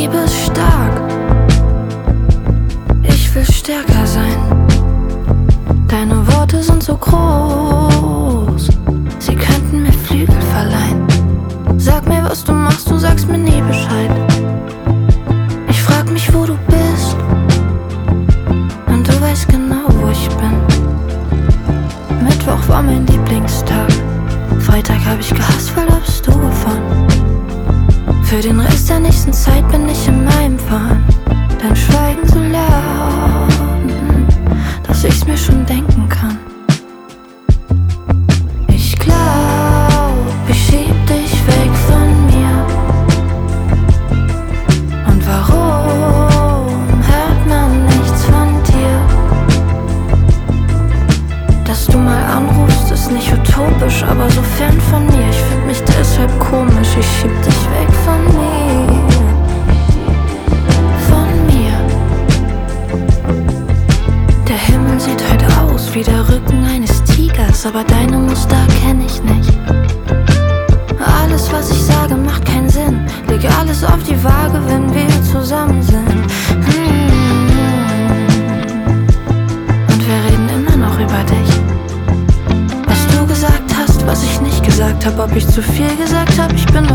Liebe ist stark, ich will stärker sein. Deine Worte sind so groß, sie könnten mir Flügel verleihen. Sag mir, was du machst, du sagst mir nie Bescheid. Ich frag mich, wo du bist, und du weißt genau, wo ich bin. Mittwoch war mein Lieblingstag, Freitag hab ich gehasst, weil da bist du gefahren. Für den Rest der nächsten Zeit bin ich in meinem Wahn. Dein Schweigen so laut, dass ich's mir schon denken kann. Ich glaub, ich schieb dich weg von mir. Und warum hört man nichts von dir? Dass du mal anrufst, ist nicht utopisch, aber so fern von mir. Ich find mich deshalb komisch, ich schieb dich weg von mir. Der Himmel sieht heute aus wie der Rücken eines Tigers, aber deine Muster kenn ich nicht. Alles, was ich sage, macht keinen Sinn. Leg alles auf die Waage, wenn wir zusammen sind. Und wir reden immer noch über dich. Was du gesagt hast, was ich nicht gesagt hab, ob ich zu viel gesagt hab, ich bin